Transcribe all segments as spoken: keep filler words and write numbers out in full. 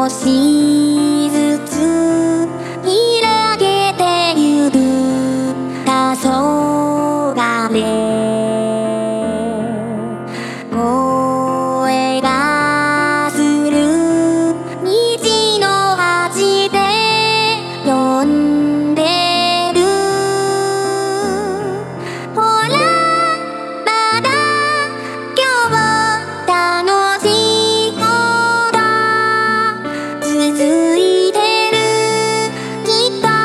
少しずつ開けてゆく黄昏声がする虹の端で呼んでるほらまだ今日楽しいこと続いてるきっと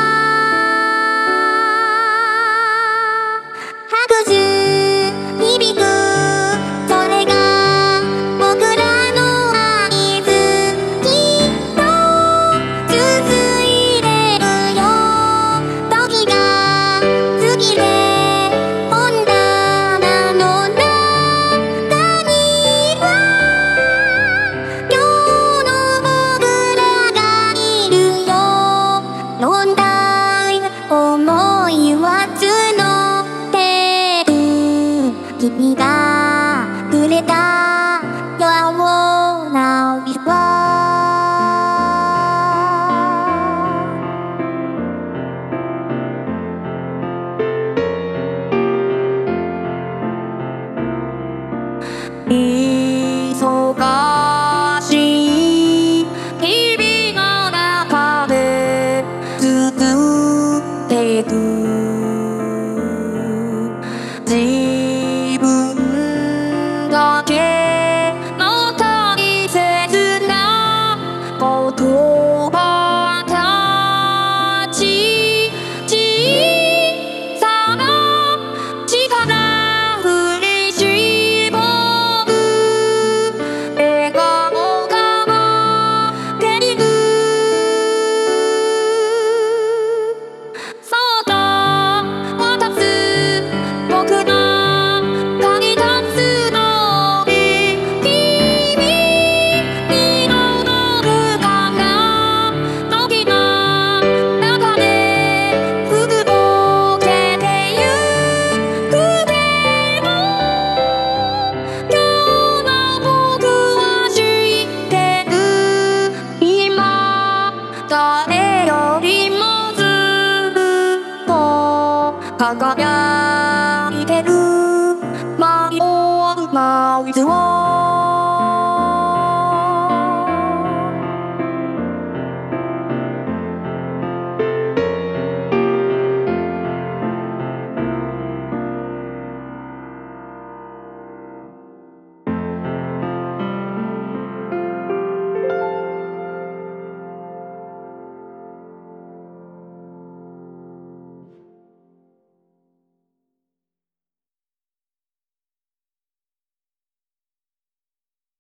拍手響くそれが僕らの合図きっと続いてるよ時が過ぎて本棚の中には今日の僕らがいるよ飲んだ想いは募ってる君がくれたようなウィは忙しい日々の中で作ってく自分だけの大切な言葉たち小さな力振り絞る笑顔が待っているそっと渡す僕の鍵立つのに君に届くかな時の中でふぼけてゆくでも今日の僕は知ってる今誰よりもずっと輝